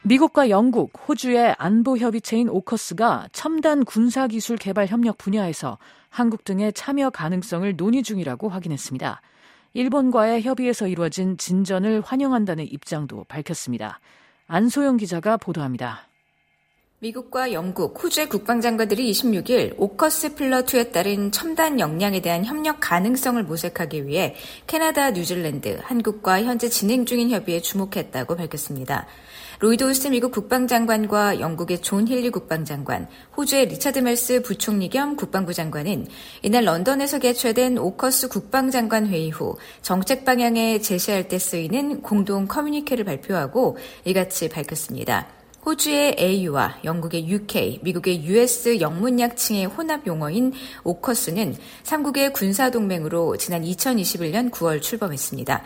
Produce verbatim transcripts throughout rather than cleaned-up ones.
미국과 영국, 호주의 안보협의체인 오커스가 첨단 군사기술 개발 협력 분야에서 한국 등의 참여 가능성을 논의 중이라고 확인했습니다. 일본과의 협의에서 이루어진 진전을 환영한다는 입장도 밝혔습니다. 안소영 기자가 보도합니다. 미국과 영국, 호주의 국방장관들이 이십육일 오커스 필러2에 따른 첨단 역량에 대한 협력 가능성을 모색하기 위해 캐나다, 뉴질랜드, 한국과 현재 진행 중인 협의에 주목했다고 밝혔습니다. 로이드 오스틴 미국 국방장관과 영국의 존 힐리 국방장관, 호주의 리차드 멜스 부총리 겸 국방부 장관은 이날 런던에서 개최된 오커스 국방장관 회의 후 정책 방향에 제시할 때 쓰이는 공동 커뮤니케를 발표하고 이같이 밝혔습니다. 호주의 에이유와 영국의 유케이, 미국의 유에스 영문약칭의 혼합 용어인 오커스는 삼국의 군사동맹으로 지난 이천이십일년 구월 출범했습니다.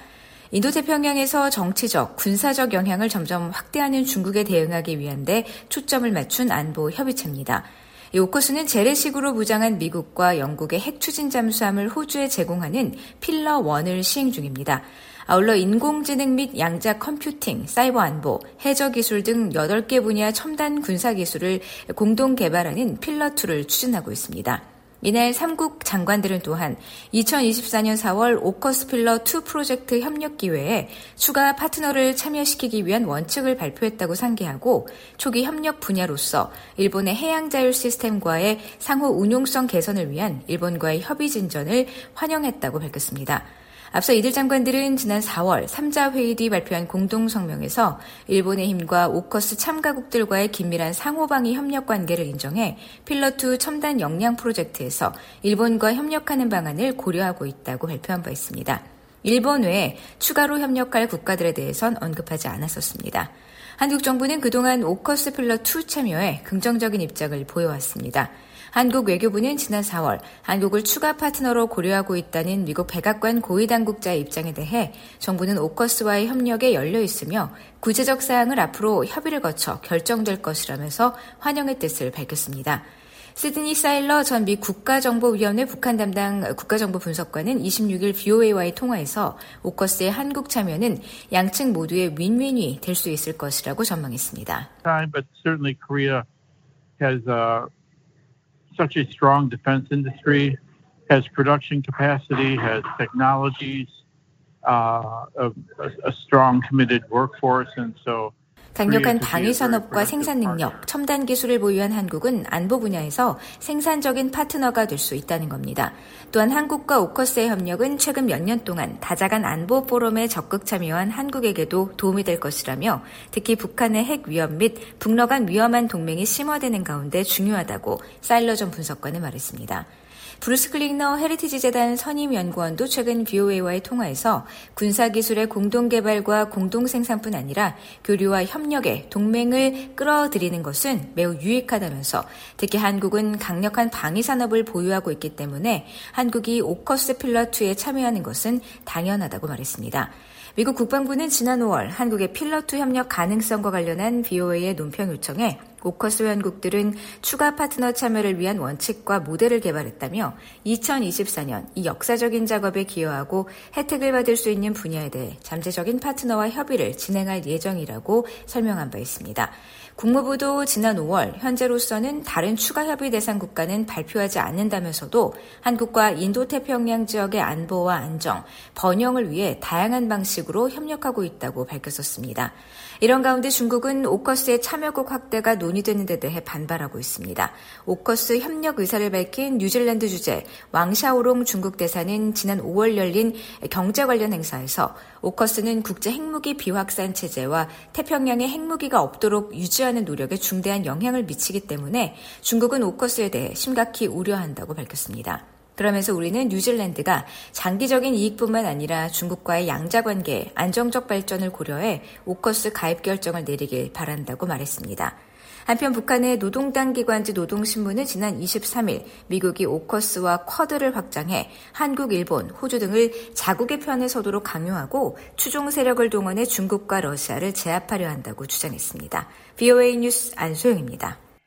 인도태평양에서 정치적, 군사적 영향을 점점 확대하는 중국에 대응하기 위한 데 초점을 맞춘 안보 협의체입니다. 이 오커스는 재래식으로 무장한 미국과 영국의 핵 추진 잠수함을 호주에 제공하는 필러1을 시행 중입니다. 아울러 인공지능 및 양자 컴퓨팅, 사이버 안보, 해저 기술 등 여덟 개 분야 첨단 군사 기술을 공동 개발하는 필러2를 추진하고 있습니다. 이날 삼국 장관들은 또한 이천이십사년 사월 오커스 필러2 프로젝트 협력 기회에 추가 파트너를 참여시키기 위한 원칙을 발표했다고 상기하고 초기 협력 분야로서 일본의 해양 자율 시스템과의 상호 운용성 개선을 위한 일본과의 협의 진전을 환영했다고 밝혔습니다. 앞서 이들 장관들은 지난 사월 삼자 회의 뒤 발표한 공동성명에서 일본의 힘과 오커스 참가국들과의 긴밀한 상호방위 협력 관계를 인정해 필러2 첨단 역량 프로젝트에서 일본과 협력하는 방안을 고려하고 있다고 발표한 바 있습니다. 일본 외에 추가로 협력할 국가들에 대해선 언급하지 않았었습니다. 한국 정부는 그동안 오커스 필러2 참여에 긍정적인 입장을 보여왔습니다. 한국 외교부는 지난 사월 한국을 추가 파트너로 고려하고 있다는 미국 백악관 고위당국자의 입장에 대해 정부는 오커스와의 협력에 열려 있으며 구체적 사항을 앞으로 협의를 거쳐 결정될 것이라면서 환영의 뜻을 밝혔습니다. 시드니 사일러 전 미 국가정보위원회 북한 담당 국가정보분석관은 이십육일 브이오에이와의 통화에서 오커스의 한국 참여는 양측 모두의 윈윈이 될 수 있을 것이라고 전망했습니다. But certainly Korea has a such a strong defense industry, has production capacity, has technologies, uh, a, a strong committed workforce, and so 강력한 방위산업과 생산 능력, 첨단 기술을 보유한 한국은 안보 분야에서 생산적인 파트너가 될 수 있다는 겁니다. 또한 한국과 오커스의 협력은 최근 몇 년 동안 다자간 안보 포럼에 적극 참여한 한국에게도 도움이 될 것이라며 특히 북한의 핵 위협 및 북러 간 위험한 동맹이 심화되는 가운데 중요하다고 사일러 전 분석관은 말했습니다. 브루스 클링너 헤리티지 재단 선임연구원도 최근 브이오에이와의 통화에서 군사기술의 공동개발과 공동생산뿐 아니라 교류와 협력에 동맹을 끌어들이는 것은 매우 유익하다면서 특히 한국은 강력한 방위산업을 보유하고 있기 때문에 한국이 오커스 필러2에 참여하는 것은 당연하다고 말했습니다. 미국 국방부는 지난 오월 한국의 필러2 협력 가능성과 관련한 브이오에이의 논평 요청에 오커스 회원국들은 추가 파트너 참여를 위한 원칙과 모델을 개발했다며 이천이십사년 이 역사적인 작업에 기여하고 혜택을 받을 수 있는 분야에 대해 잠재적인 파트너와 협의를 진행할 예정이라고 설명한 바 있습니다. 국무부도 지난 오월 현재로서는 다른 추가 협의 대상 국가는 발표하지 않는다면서도 한국과 인도태평양 지역의 안보와 안정, 번영을 위해 다양한 방식으로 협력하고 있다고 밝혔었습니다. 이런 가운데 중국은 오커스의 참여국 확대가 논의되는 데 대해 반발하고 있습니다. 오커스 협력 의사를 밝힌 뉴질랜드 주재 왕샤오롱 중국 대사는 지난 오월 열린 경제 관련 행사에서 오커스는 국제 핵무기 비확산 체제와 태평양에 핵무기가 없도록 유지하는 노력에 중대한 영향을 미치기 때문에 중국은 오커스에 대해 심각히 우려한다고 밝혔습니다. 그러면서 우리는 뉴질랜드가 장기적인 이익뿐만 아니라 중국과의 양자관계, 안정적 발전을 고려해 오커스 가입 결정을 내리길 바란다고 말했습니다. 한편 북한의 노동당 기관지 노동신문은 지난 이십삼일 미국이 오커스와 쿼드를 확장해 한국, 일본, 호주 등을 자국의 편에 서도록 강요하고 추종 세력을 동원해 중국과 러시아를 제압하려 한다고 주장했습니다. 브이오에이 뉴스 안소영입니다.